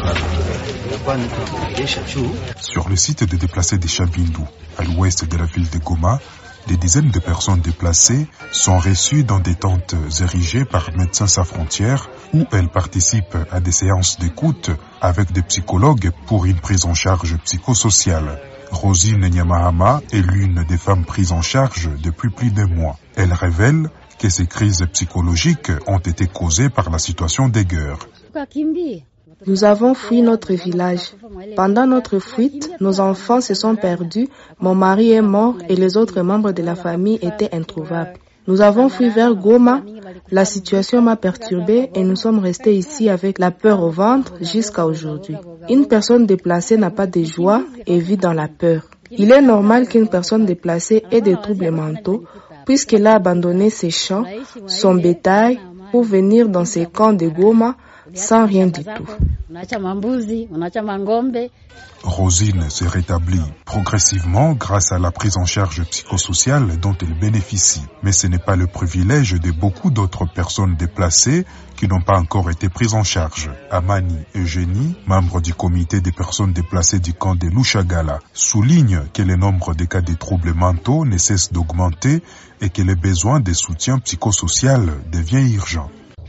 Sur le site de déplacés des Chabindu, à l'ouest de la ville de Goma, des dizaines de personnes déplacées sont reçues dans des tentes érigées par Médecins sans frontières où elles participent à des séances d'écoute avec des psychologues pour une prise en charge psychosociale. Rosine Nyamahama est l'une des femmes prises en charge depuis plus d'un mois. Elle révèle que ces crises psychologiques ont été causées par la situation des guerres. Nous avons fui notre village. Pendant notre fuite, nos enfants se sont perdus, mon mari est mort et les autres membres de la famille étaient introuvables. Nous avons fui vers Goma, la situation m'a perturbée et nous sommes restés ici avec la peur au ventre jusqu'à aujourd'hui. Une personne déplacée n'a pas de joie et vit dans la peur. Il est normal qu'une personne déplacée ait des troubles mentaux puisqu'elle a abandonné ses champs, son bétail pour venir dans ces camps de Goma sans rien du tout. Rosine se rétablit progressivement grâce à la prise en charge psychosociale dont elle bénéficie. Mais ce n'est pas le privilège de beaucoup d'autres personnes déplacées qui n'ont pas encore été prises en charge. Amani Eugénie, membre du comité des personnes déplacées du camp de Lushagala, souligne que le nombre de cas de troubles mentaux ne cesse d'augmenter et que le besoin de soutien psychosocial devient urgent.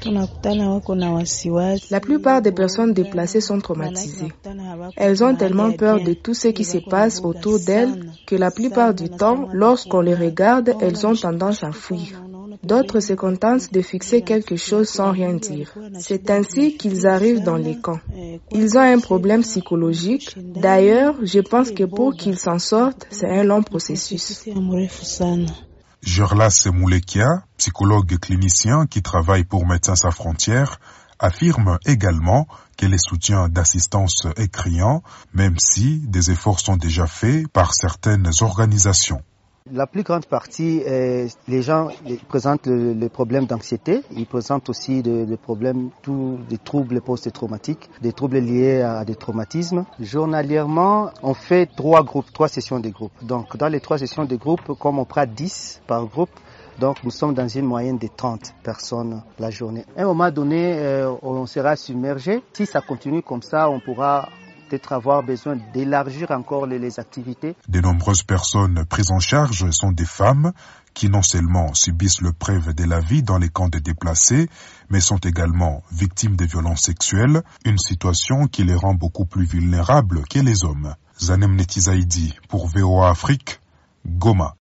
La plupart des personnes déplacées sont traumatisées. Elles ont tellement peur de tout ce qui se passe autour d'elles que la plupart du temps, lorsqu'on les regarde, elles ont tendance à fuir. D'autres se contentent de fixer quelque chose sans rien dire. C'est ainsi qu'ils arrivent dans les camps. Ils ont un problème psychologique. D'ailleurs, je pense que pour qu'ils s'en sortent, c'est un long processus. Gerlas Moulekia, psychologue clinicien qui travaille pour Médecins sans frontières, affirme également que les soutiens d'assistance est criant, même si des efforts sont déjà faits par certaines organisations. La plus grande partie, les gens présentent le problème d'anxiété. Ils présentent aussi des problèmes, des troubles post-traumatiques, des troubles liés à des traumatismes. Journalièrement, on fait 3 sessions de groupe. Donc, dans les 3 sessions de groupe, comme on prend 10 par groupe, donc nous sommes dans une moyenne de 30 personnes la journée. À un moment donné, on sera submergé. Si ça continue comme ça, on pourra peut-être avoir besoin d'élargir encore les activités. De nombreuses personnes prises en charge sont des femmes qui non seulement subissent l'épreuve de la vie dans les camps de déplacés, mais sont également victimes de violences sexuelles, une situation qui les rend beaucoup plus vulnérables que les hommes. Zanem Netizaidi pour VOA Afrique, Goma.